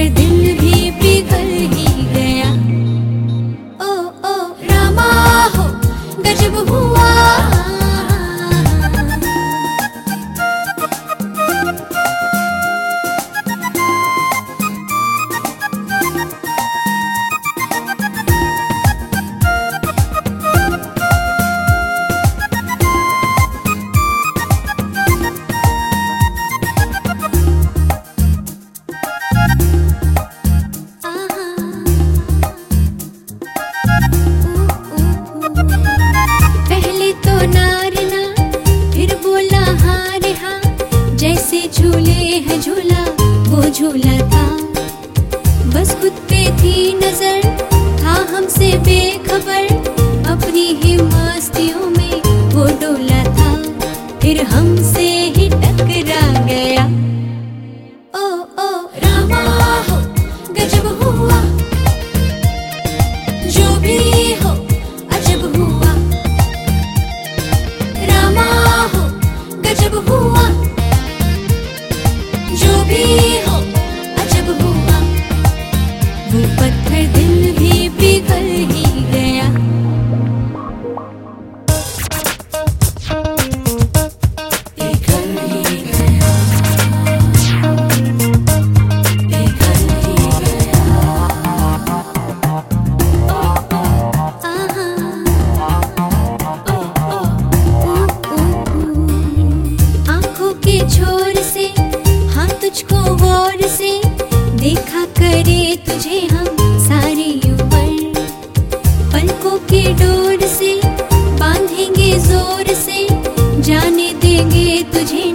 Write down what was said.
दिल भी पिघल ही गया। ओ ओ रामा हो गजब हुआ। पहले तो नारना फिर बोला हाँ रे हाँ, जैसे झूले है झूला वो झूला था। बस खुद पे थी नजर, था हमसे बेखबर, अपनी ही मस्तियों में वो डोला था, फिर हमसे ही टकरा गया। ओ ओ रामा हो गजब हुआ, जो भी हो अजब हुआ। रामा हो गजब हुआ, जो भी हो अजब हुआ। वो पत्थर दिल भी पिघल ही गया। पिघल ही गया, पिघल ही गया। आंखों के छोर से हाँ तुझको गौर से देखा करे तुझे हम सारी उम्र। पलकों की डोर से बांधेंगे जोर से, जाने देंगे तुझे